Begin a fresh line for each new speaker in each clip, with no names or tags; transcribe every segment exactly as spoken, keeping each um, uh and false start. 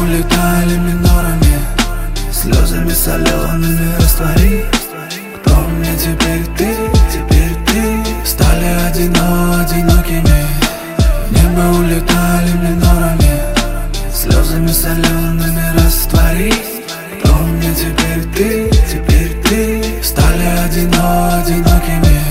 улетали минорами, слезами солеными раствори. Кто мне теперь ты, теперь ты? Стали одино, одинокими. В небо улетали минорами, слезами солеными раствори. Кто мне теперь ты, теперь ты? Стали одино, одинокими.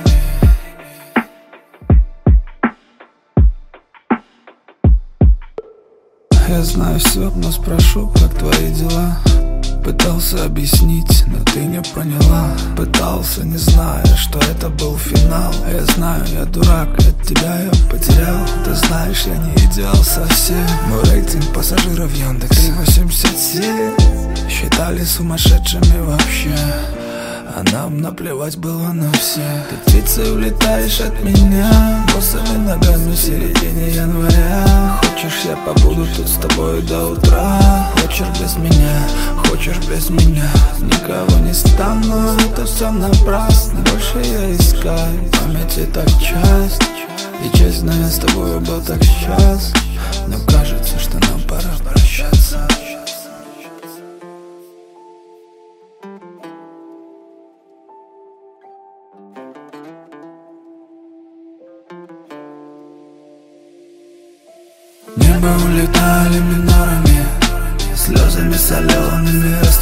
Я знаю все, но спрошу, как твои дела. Пытался объяснить, но ты не поняла. Пытался, не зная, что это был финал. А я знаю, я дурак, от тебя я потерял. Ты знаешь, я не идеал совсем. Мой рейтинг пассажиров Яндекс три восемьдесят семь. Считали сумасшедшими вообще, а нам наплевать было на всех. Ты птицей улетаешь от меня, босыми ногами в середине января. Хочешь, я побуду тут с тобой до утра. Хочешь без меня, хочешь без меня. Никого не стану, это все напрасно. Больше я искать, памяти так часто. И честно, я с тобой был так счастлив. Но кажется, что нам пора прощаться. Небо улетали минорами, слезами солеными раствори.